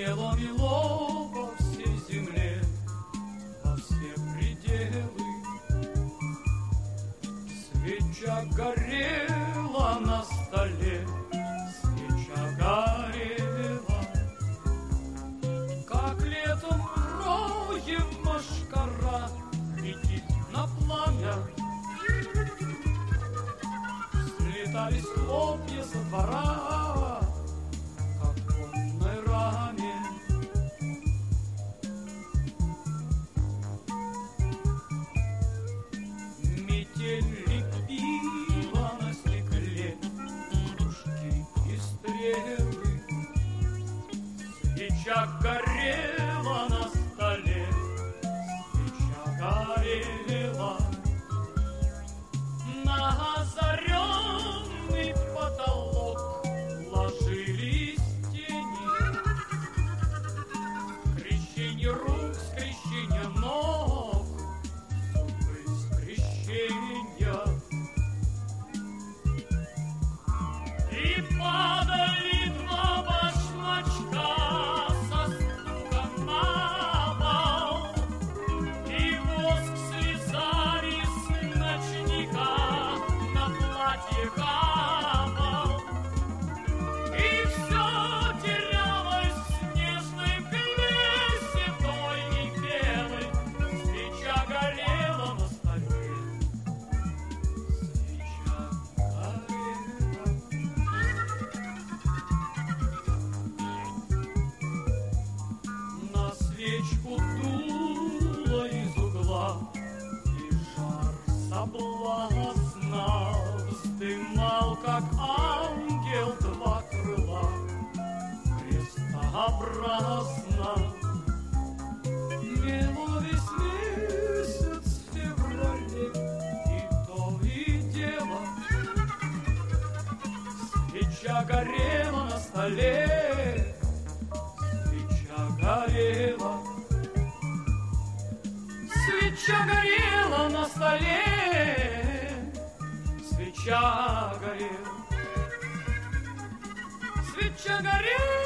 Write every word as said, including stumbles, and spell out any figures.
мело-мело по всей земле, во все пределы. Свеча горела на столе, свеча горела, как летом роем мошкара летит на пламя. Слетались хлопья со двора, как в конной раме. Метель лепила на стекле кружки и стрелы. Свеча горела на столе, свеча горела. На озаренный потолок ложились тени. Скрещение рук, скрещение ног, зубы скрещения. И падали два башмачка со стуком на пол, и воск слезали с ночника на платье капал. И все терялось в нежной мгле седой и белой. Свеча горела на столе, свеча горела. На свечку дуло из угла, и жар соблазна вздымал, как ангел, два крыла крестообразно. Мело весь месяц в феврале, и то и дело. Свеча горела на столе, свеча горела. Свеча горела на столе, свеча горела. Свеча горела.